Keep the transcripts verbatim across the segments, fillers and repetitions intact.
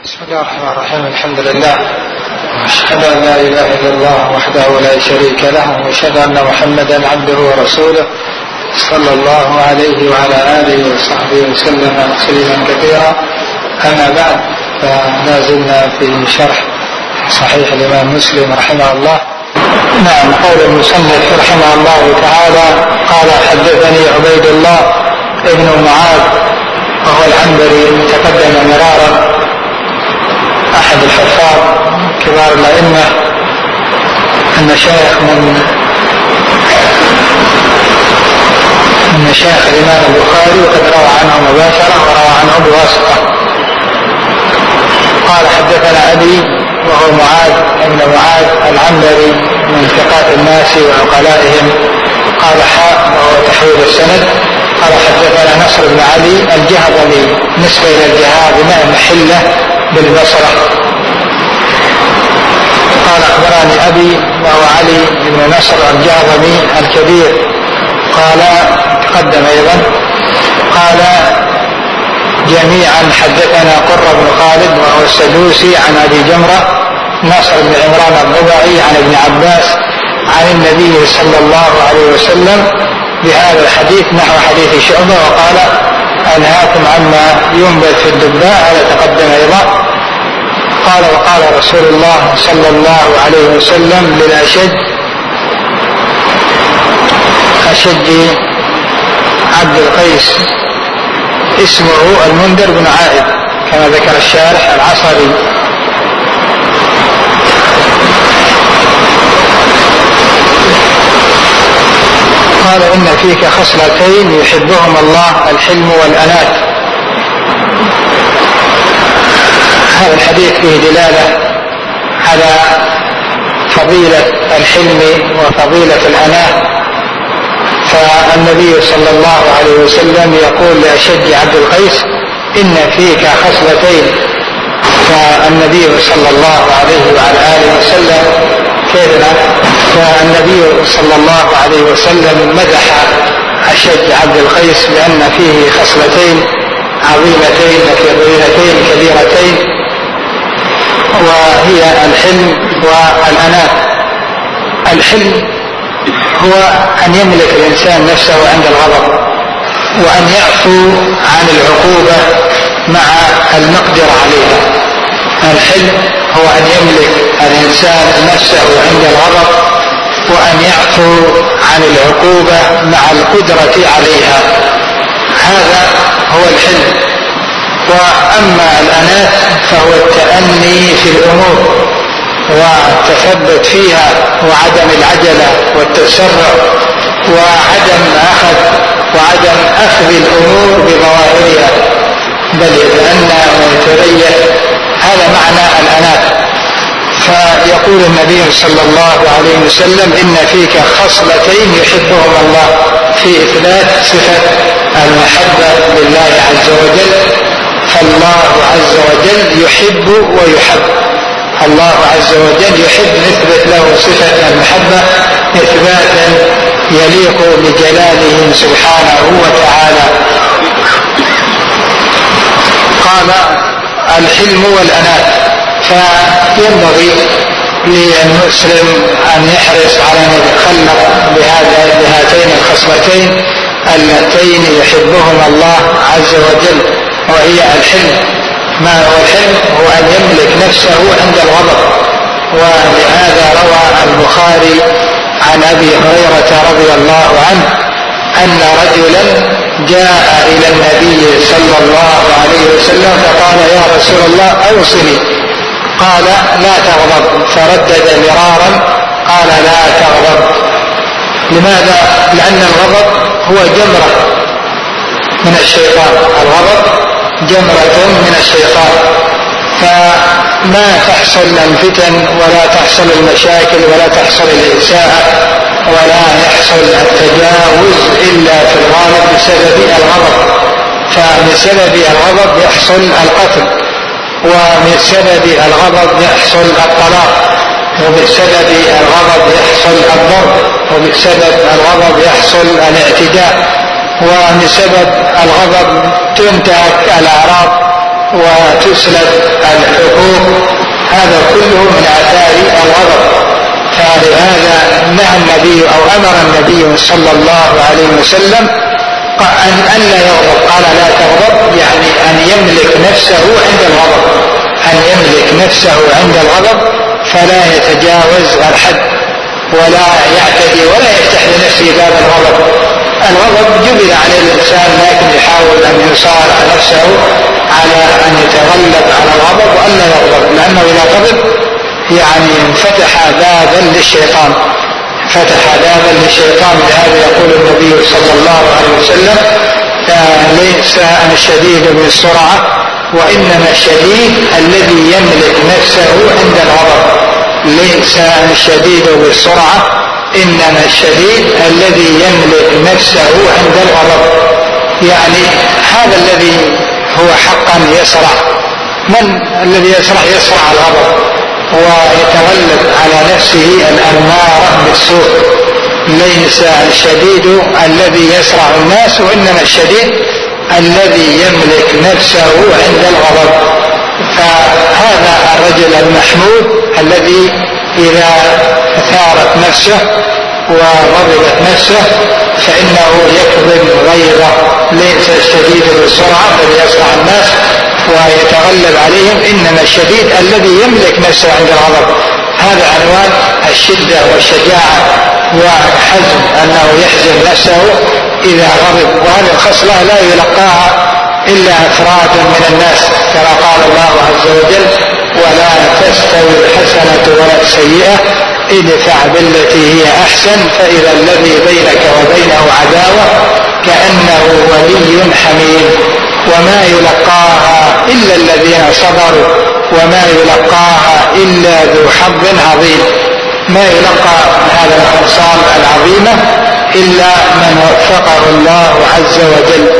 بسم الله الرحمن الرحيم. الحمد لله وأشهد أن لا إله إلا الله وحده لا شريك له وأشهد أن محمدا عبده ورسوله صلى الله عليه وعلى آله وصحبه وسلم تسليما كثيرا. أما بعد، فلا زلنا في شرح صحيح الإمام مسلم رحمه الله. نعم، قول المصنف رحمه الله تعالى: قال حدثني عبيد الله ابن معاذ وهو العنبري، تقدم مرارا، أحد الحفاظ كبار الأئمة، أن شيخ من من مشايخ الإمام البخاري، وقد روى عنه مباشرة وروى عنه بواسطة. قال حدثنا أبي وهو معاذ ابن معاذ العنبري من ثقات الناس وعقلائهم. قال حاء وهو تحويل السند. قال حدثنا نصر بن علي الجهضمي، نسبة إلى الجهاد بماء محلة بالبصرة. قال أخبرني أبي وهو علي بن نصر الجهضمي الكبير، قال تقدم أيضا. قال جميعا حدثنا قرة بن خالد وهو السدوسي عن أبي جمرة ناصر بن عمران الضبعي عن ابن عباس عن النبي صلى الله عليه وسلم بهذا الحديث نحو حديث شعبة. وقال: أنهاكم عما ينبت في الدباء، هذا تقدم أيضا. قال: وقال رسول الله صلى الله عليه وسلم للأشج أشج عبد القيس، اسمه المنذر بن عائد كما ذكر الشارح العصري. قال: إن فيك خصلتين يحبهم الله، الحلم والأنات. هذا الحديث فيه دلالة على فضيلة الحلم وفضيلة الأنات. فالنبي صلى الله عليه وسلم يقول لأشج عبد القيس: إن فيك خصلتين. فالنبي صلى الله عليه وعلى آله وسلم كيف فالنبي صلى الله عليه وسلم مدح أشج عبد القيس بأن فيه خصلتين عظيمتين وفضيلتين كبيرتين، وهي الحلم والأنات. الحلم هو أن يملك الإنسان نفسه عند الغضب، وأن يعفو عن العقوبة مع المقدرة عليها. الحلم هو أن يملك الإنسان نفسه عند الغضب، وأن يعفو عن العقوبة مع القدرة عليها. هذا هو الحلم. وأما الأنات فهو التأني في الأمور والتثبت فيها، وعدم العجلة والتسرع، وعدم أخذ وعدم أخذ الأمور بظواهرها، بل يتأنى ويتريث. هذا معنى الأنات. فيقول النبي صلى الله عليه وسلم: إن فيك خصلتين يحبهم الله، في إثبات صفة المحبة لله عز وجل. فالله عز وجل يحب ويحب. الله عز وجل يحب، نثبت له صفة المحبة إثباتا يليق بجلاله سبحانه وتعالى. قال: الحلم والأنات. فينبغي للمسلم أن يحرص على أن يتخلق بهاتين الخصلتين اللتين يحبهما الله عز وجل، وهي الحلم. ما هو الحلم؟ هو أن يملك نفسه عند الغضب. ولهذا روى البخاري عن أبي هريرة رضي الله عنه أن رجلا جاء إلى النبي صلى الله عليه وسلم فقال: يا رسول الله أوصني. قال: لا تغضب. فردد مرارا قال: لا تغضب. لماذا؟ لأن الغضب هو جمرة من الشيطان. الغضب جمرة من الشيطان. فما تحصل الفتن ولا تحصل المشاكل ولا تحصل الإساءة ولا يحصل التجاوز إلا في الغالب بسبب الغضب. فبسبب الغضب يحصل القتل، وبسبب الغضب يحصل الطلاق، وبسبب الغضب يحصل الضرب، وبسبب الغضب يحصل الاعتداء، وبسبب الغضب تنتهك الأعراض وتسلب هذا كله من آثار الغضب. فلهذا نهى النبي أو أمر النبي صلى الله عليه وسلم أن لا يغضب. قال لا تغضب، يعني أن يملك نفسه عند الغضب، أن يملك نفسه عند الغضب فلا يتجاوز الحد ولا يعتدي ولا يفتح لنفسه باب الغضب. الغضب جبل عليه الإنسان، لكن يحاول أن يصارع نفسه على أن يتغلب على الغضب وأن لا يغضب، لأنه إذا غضب يعني فتح بابا للشيطان، فتح بابا للشيطان. لهذا يقول النبي صلى الله عليه وسلم ليس الشديد بالسرعة وإنما الشديد الذي يملك نفسه عند الغضب. ليس الشديد بالسرعة إنما الشديد الذي يملك نفسه عند الغضب. يعني هذا الذي هو حقا يسرع. من الذي يسرع؟ يسرع الغضب ويتغلب على نفسه الأمارة بالسوء. ليس الشديد الذي يسرع الناس وإنما الشديد الذي يملك نفسه عند الغضب. فهذا الرجل المحمود الذي إذا ثارت نفسه وغضبت نفسه فإنه يكظم غيظه. ليس الشديد بالسرعة الذي يسرع الناس ويتغلب عليهم، إنما الشديد الذي يملك نفسه عند الغضب. هذا عنوان الشدة والشجاعة وحزم، أنه يحزم نفسه إذا غضب. وهذه الخصلة لا يلقاها إلا أفراد من الناس، كما قال الله عز وجل ولا تستوي الحسنة ولا السيئة ادفع بالتي هي أحسن فإذا الذي بينك وبينه عداوة كأنه ولي حميم. وما يلقاها إلا الذين صبروا وما يلقاها إلا ذو حظ عظيم. ما يلقى هذا الخصال العظيمة إلا من وفقه الله عز وجل.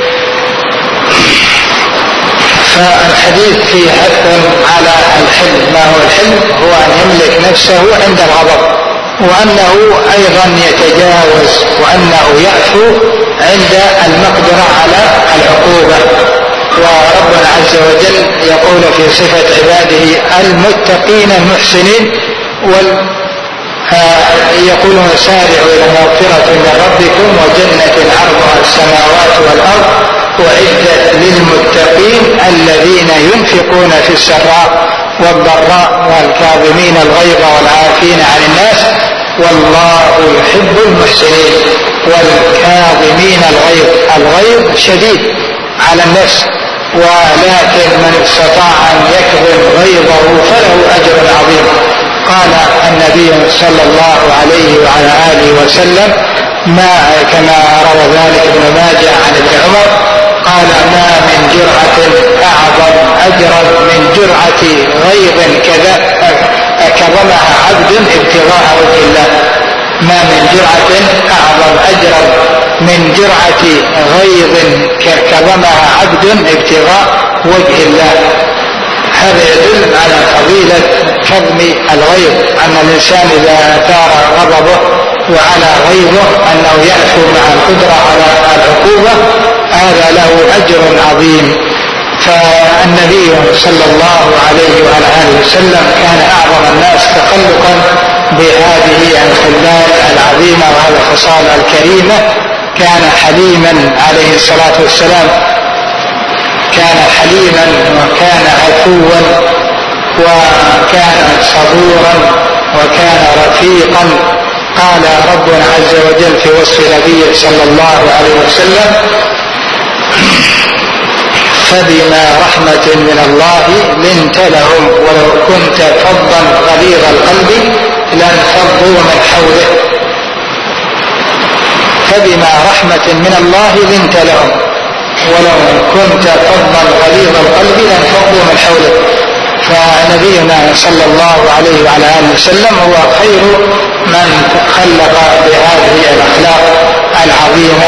فالحديث فيه حث على الحلم. ما هو الحلم؟ هو أن يملك نفسه عند الغضب، وأنه أيضا يتجاوز، وأنه يعفو عند المقدرة على العقوبة. وربنا عز وجل يقول في صفة عباده المتقين المحسنين وال يقولون سارعوا إلى مغفرة من ربكم وجنة عرضها السماوات والأرض أعدت للمتقين الذين ينفقون في السراء والضراء والكاظمين الغيظ والعافين عن الناس والله يحب المحسنين. والكاظمين الغيظ، الغيظ شديد على النفس، ولكن من استطاع أن يكظم غيظه فله أجر عظيم. قال النبي صلى الله عليه وعلى آله وسلم ما كما روى ذلك ابن ماجه عن ابن عمر قال ما من جرعة أعظم أجرا من جرعة غيظ كذا كظمها عبد ابتغاء وجه الله. ما من جرعة أعظم أجرا من جرعة غيظ كظمها عبد ابتغاء وجه الله. هذا يدل على فضيلة كظم الغيظ، أن الإنسان إذا ثار غضبه وعلى غيظه أنه يعفو مع القدرة على العقوبة، هذا له أجر عظيم. فالنبي صلى الله عليه وعلى آله وسلم كان أعظم الناس تخلقا بهذه الخلات العظيمة وهذه الخصال الكريمة. كان حليما عليه الصلاة والسلام، كان حليما وكان عفوا وكان صبورا وكان رفيقا. قال ربنا عز وجل في وصف نبيه صلى الله عليه وسلم فبما رحمة من الله لنت لهم ولو كنت فظا غليظ القلب لانفضوا من حولك. فبما رحمة من الله لنت لهم ولو كنت فظا غليظ القلب لانفضوا من حولك. فنبينا صلى الله عليه وعلى آله وسلم هو خير من خلق بهذه الأخلاق العظيمة.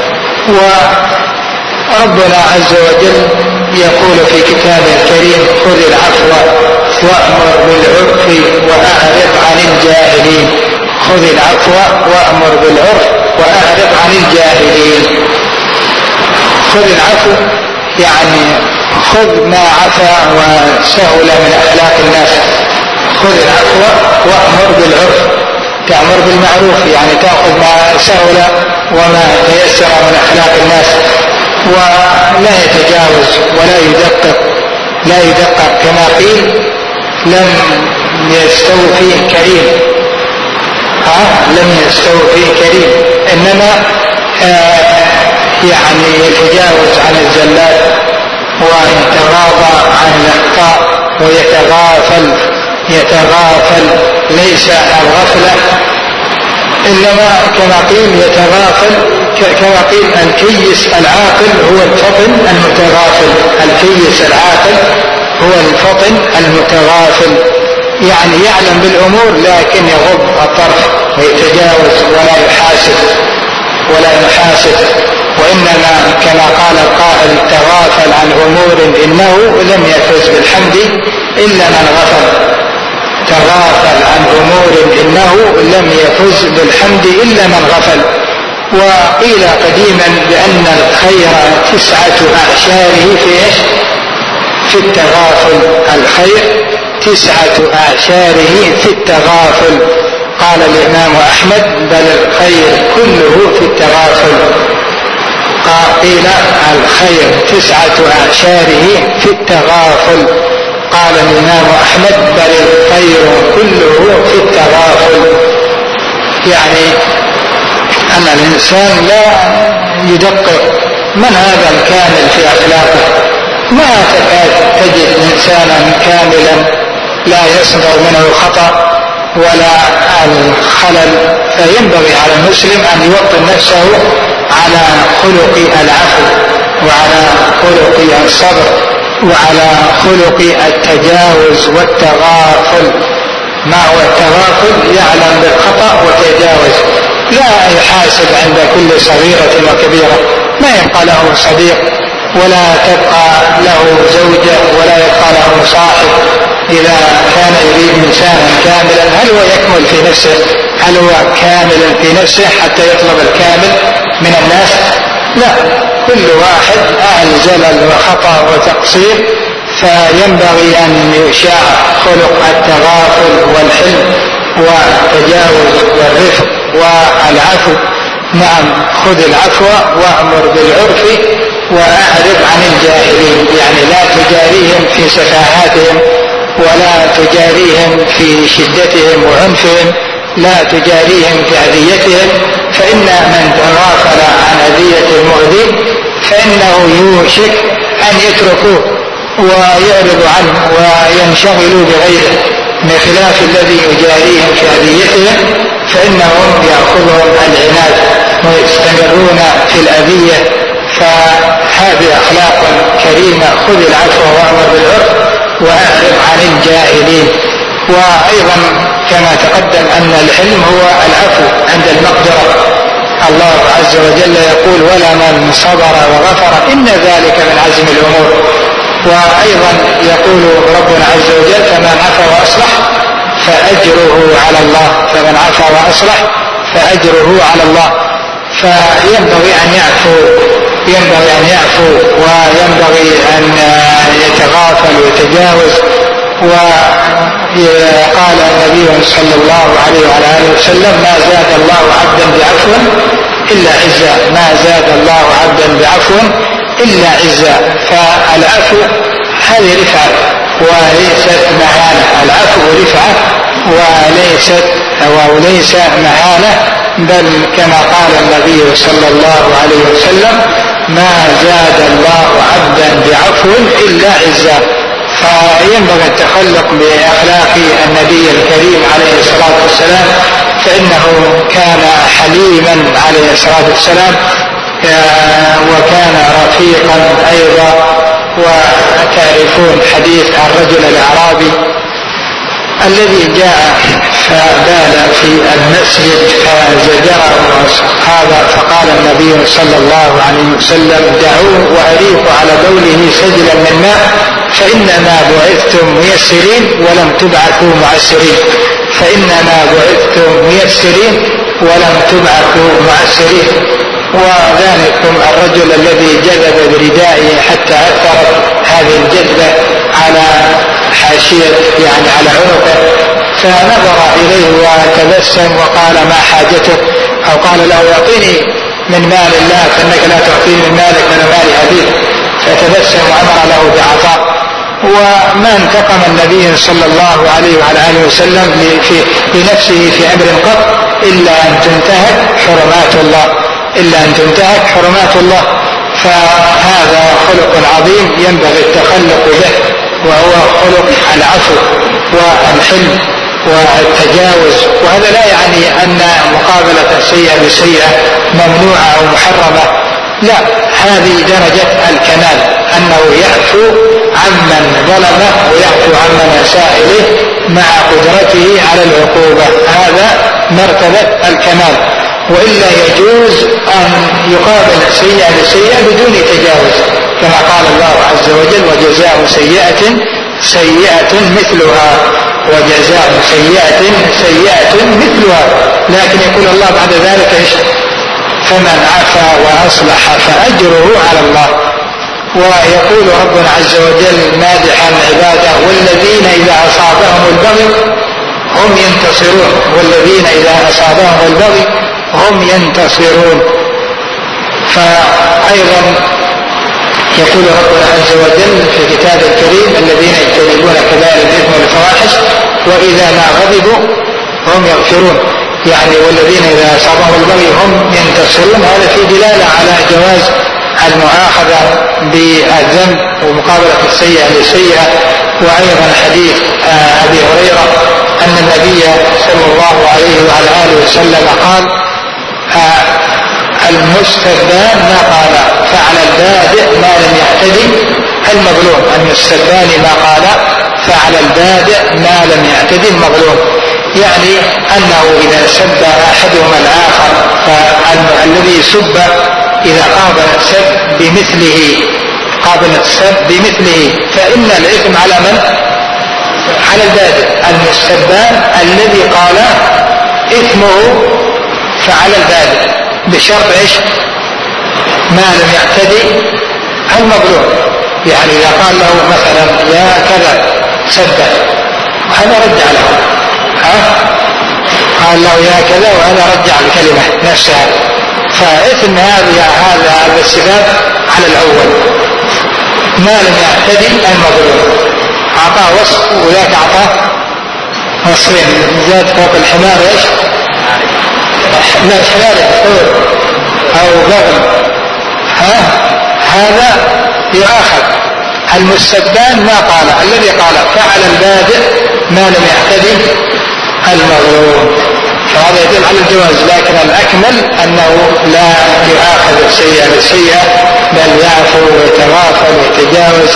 وربنا عز وجل يقول في كتابه الكريم خذ العفو وأمر بالعرف وأعرض عن الجاهلين. خذ العفو وأمر بالعرف وأعرض عن الجاهلين. خذ العفو يعني خذ ما عفا وسهل من أخلاق الناس. خذ العفو وأمر بالعرف، تأمر بالمعروف يعني تأخذ ما سهل وما تيسر من أخلاق الناس، ولا يتجاوز ولا يدقق لا يدقق كما قيل لم يستوي فيه كريم، ها لم يستوي فيه كريم، إنما آه يعني يتجاوز عن الزلات ويتغاضى عن الأخطاء ويتغافل يتغافل ليس الغفلة، إنما كما قيل يتغافل كما قيل الكيس العاقل هو الفطن المتغافل، الكيس العاقل هو الفطن المتغافل، يعني يعلم بالأمور لكن يغض الطرف ويتجاوز ولا يحاسب ولا يحاسب، وإنما كما قال القائل تغافل عن أمور إنه لم يفز بالحمد إلا من غفل، تغافل عن أمور إنه لم يفز بالحمد إلا من غفل. وقيل قديما بأن الخير تسعة أعشاره في إيش؟ في التغافل، الخير تسعة أعشاره في التغافل. قال الإمام أحمد بل الخير كله في التغافل. قيل الخير تسعة أعشاره في التغافل. قال الإمام أحمد بل الخير كله في التغافل، يعني أن الإنسان لا يدقق من هذا الكامل في أخلاقه، ما تكاد تجد إنسانا كاملا لا يصدر منه الخطأ ولا الخلل، فينبغي على المسلم أن يوطن نفسه على خلق العفو وعلى خلق الصبر وعلى خلق التجاوز والتغافل. ما هو التغافل؟ يعلم بالخطأ وتجاوز، لا يحاسب عند كل صغيرة وكبيرة، ما يبقى له صديق ولا تبقى له زوجة ولا يبقى له صاحب إذا كان يريد إنسانا كاملا. هل هو يكمل في نفسه؟ هل هو كامل في نفسه حتى يطلب الكامل من الناس؟ لا، كل واحد أهل زلل وخطأ وتقصير، فينبغي أن يشاع خلق التغافل والحلم والتجاوز والرفق والعفو. نعم، خذ العفو وأمر بالعرف وأعرض عن الجاهلين، يعني لا تجاريهم في سفاهاتهم ولا تجاريهم في شدتهم وعنفهم، لا تجاريهم في أذيتهم، فإن من تغافل عن أذية المؤذي فإنه يوشك أن يتركوه ويعرضوا عنه وينشغلوا بغيره، بخلاف الذي يجاريهم في أذيتهم فإنهم يأخذهم العناد ويستمرون في الأذية. فهذه أخلاق كريمة، خذ العفو وأمر بالعرف وأعرض عن الجاهلين. وأيضا كما تقدم أن الحلم هو العفو عند المقدرة، الله عز وجل يقول ولا من صبر وغفر إن ذلك من عزم الأمور. وأيضا يقول ربنا عز وجل فمن عفا وأصلح فأجره على الله، فمن عفا وأصلح فأجره على الله. فينبغي أن يعفو ينبغي أن يعفو وينبغي أن يتغافل ويتجاوز. وقال النبي صلى الله عليه وعلى آله وسلم ما زاد الله عبدا بعفو إلا عزا، ما زاد الله عبدا بعفو إلا عزا. فالعفو هذه رفعة وليست مهانة، العفو رفعة وليست وليس مهانة، بل كما قال النبي صلى الله عليه وسلم ما زاد الله عبدا بعفو إلا عزا. فينبغي التخلق بأخلاق النبي الكريم عليه الصلاة والسلام، فإنه كان حليما عليه الصلاة والسلام وكان رفيقا أيضا. وتعرفون حديث الرجل الأعرابي الذي جاء فبال في المسجد فزجره الصحابة، فقال النبي صلى الله عليه وسلم دعوه وأريق على بوله سجلا من ماء فإنما بعثتم ميسرين ولم تبعثوا معسرين، فإنما بعثتم ميسرين ولم تبعثوا معسرين. وذلكم الرجل الذي جذب بردائه حتى أثرت هذه الجذبة على حاشية يعني على عنقه فنظر إليه وتبسم وقال ما حاجته، أو قال له اعطني من مال الله فإنك لا تعطيني من مالك من مال أبيك، فتبسم وأمر له بعطاء. وما انتقم النبي صلى الله عليه وعلى آله وسلم لنفسه في أمر قط إلا أن تنتهك حرمات الله إلا أن تنتهك حرمات الله فهذا خلق عظيم ينبغي التخلق به، وهو خلق العفو والحلم والتجاوز. وهذا لا يعني أن مقابلة السيئة بالسيئة ممنوعة أو محرمة، لا، هذه درجة الكمال، أنه يعفو عمن ظلمه ويعفو عمن أساء إليه مع قدرته على العقوبة، هذا مرتبة الكمال. وإلا يجوز أن يقابل السيئة بالسيئة بدون تجاوز، كما قال الله عز وجل وجزاء سيئة سيئة مثلها، وجزاء سيئة سيئة مثلها. لكن يقول الله بعد ذلك إيش؟ فمن عفا وأصلح فأجره على الله. ويقول ربنا عز وجل مادحا عباده والذين إذا أصابهم البغي هم ينتصرون، والذين إذا أصابهم البغي هم ينتصرون. فأيضا يقول ربنا عز وجل في كتاب الكريم الذين يجتنبون كبائر الإثم والفواحش وإذا ما غضبوا هم يغفرون، يعني والذين إذا أصابهم البغي هم ينتصرون. هذا في دلالة على جواز المؤاخذة بالذنب ومقابلة السيئة بالسيئة. وأيضا حديث أبي هريرة أن النبي صلى الله عليه وعلى آله وسلم قال المستبان ما قال فعل البادئ ما لم يعتدي المظلوم، المستبان ما قال فعل البادئ ما لم يعتدي المظلوم، يعني أنه إذا سب أحدهما الآخر فالذي سب إذا قابل السب بمثله قابل السب بمثله فإن الإثم على من؟ على البادئ. المستبان الذي قال إثمه فعلى البادئ بشرط إيش؟ ما لم يعتدي المظلوم، يعني إذا قال له مثلا يا كذا سبه وهذا رجع له، ها؟ قال له يا كذا وهذا رجع الكلمة نفسها، فإثم هذا هذا السباب على الأول ما لم يعتدي المظلوم. أعطاه وصف وذاك أعطاه وصفين، زاد فوق الحمار إيش؟ لا حمار أو بغل، ها؟ هذا يؤاخذ. المستبان ما قال الذي قال فعل البادئ ما لم يعتدي المظلوم، فهذا يدل على الجواز. لكن الأكمل أنه لا يؤاخذ السيئة بالسيئة بل يعفو ويتغافل ويتجاوز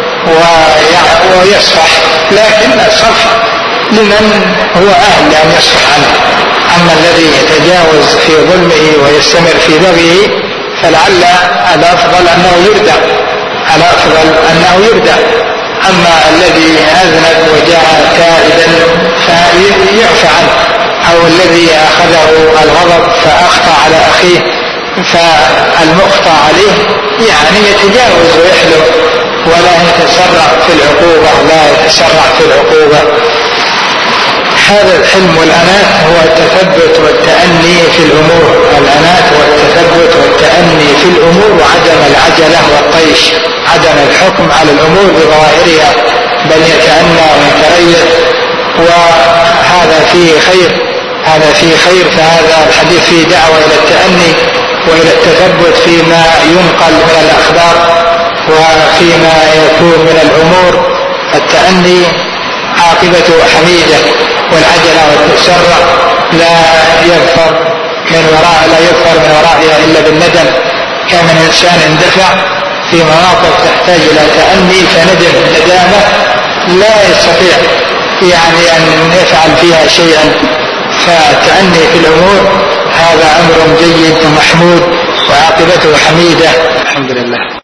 ويصفح، لكن الصفح لمن هو أهل أن يصفح عنه. أما الذي يتجاوز في ظلمه ويستمر في بغيه فلعل الأفضل أنه يردع الأفضل أنه يردع أما الذي أذنب وجاء تائبا فيعفى عنه، أو الذي أخذه الغضب فأخطأ على أخيه فالمخطأ عليه يعني يتجاوز ويحلم ولا يتسرع في العقوبة لا يتسرع في العقوبة. هذا الحلم والأنات هو التثبت والتأني في الأمور، الأنات والتثبت والتأني في الأمور وعدم العجلة والطيش، عدم الحكم على الأمور بظواهرها بل يتأنى ويتريث، وهذا فيه خير هذا فيه خير. فهذا الحديث فيه دعوة إلى التأني وإلى التثبت فيما ينقل من الأخبار وفيما يكون من الأمور. التأني عاقبته حميدة، والعجلة والتسرع لا يظفر من وراء لا يظفر من ورائها إلا بالندم. كان من إنسان اندفع في مواقف تحتاج إلى تأني فندم ندامة لا يستطيع يعني أن يفعل فيها شيئا. فالتأني في الأمور هذا أمر جيد ومحمود وعاقبته حميدة. الحمد لله.